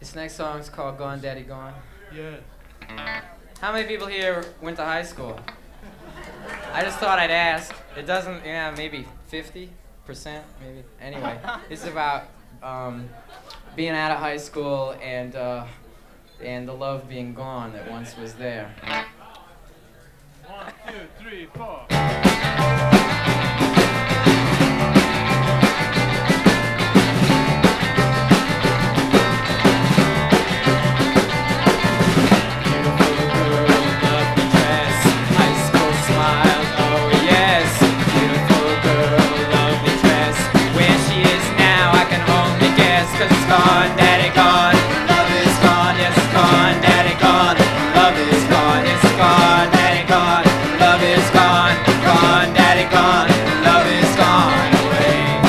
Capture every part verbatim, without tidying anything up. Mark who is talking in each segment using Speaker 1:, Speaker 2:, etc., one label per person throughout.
Speaker 1: This next song is called Gone Daddy Gone.
Speaker 2: Yeah.
Speaker 1: How many people here went to high school? I just thought I'd ask. It doesn't, yeah, maybe fifty percent, maybe. Anyway, this is about um, being out of high school and, uh, and the love being gone that once was there.
Speaker 2: One, two, three, four.
Speaker 1: Gone, daddy gone, love is gone, yes it's gone, daddy gone, love is gone, yes it's gone, daddy gone, love is gone, gone, daddy gone, love is gone away.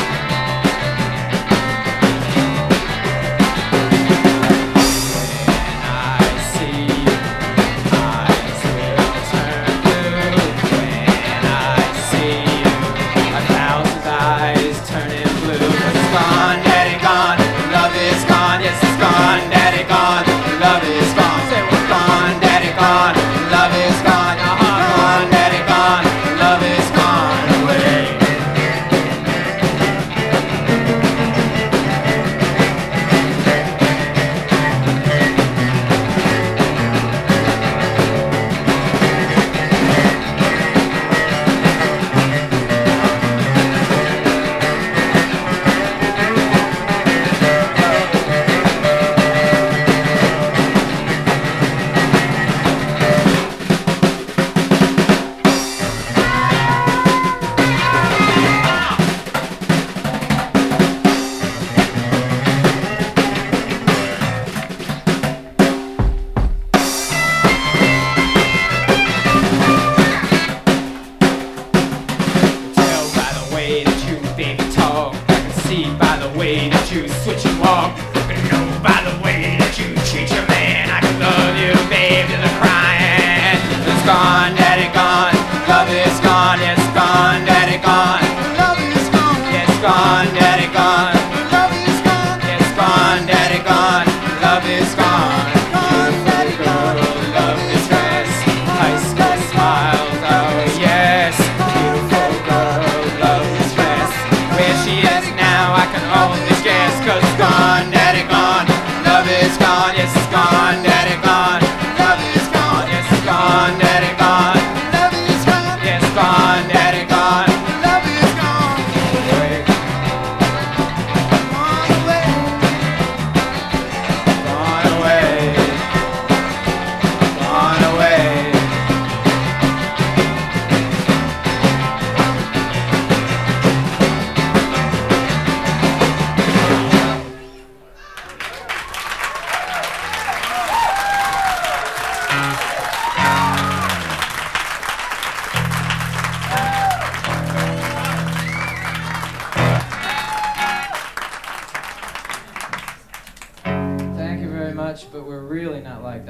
Speaker 1: When I see you, eyes will turn blue. When I see you, a thousand eyes turning blue. 'Cause it's gone, daddy gone. Love is gone, yes it's gone, daddy gone, love is gone, say we're gone, daddy gone, love is gone, uh-huh, gone, daddy gone, love is gone away. By the way that you switch and walk, I can know by the way that you treat your man. I can love you, babe, till the crying. It's gone, daddy gone, love is gone, yes, gone, daddy gone, love is gone, yes, gone, daddy gone, love is gone, yes, gone, daddy gone, love is gone. Gone, daddy gone, love is dress, high school smiles, oh yes, beautiful girl, love is dress. Where she is now, I can only guess, 'cause it's gone, daddy gone, love is gone, yes it's gone, daddy gone, love is gone, yes it's gone, daddy gone, love is gone, yes gone, daddy gone, love is gone away. Gone away, gone away, gone away. Thank you very much, but we're really not like that.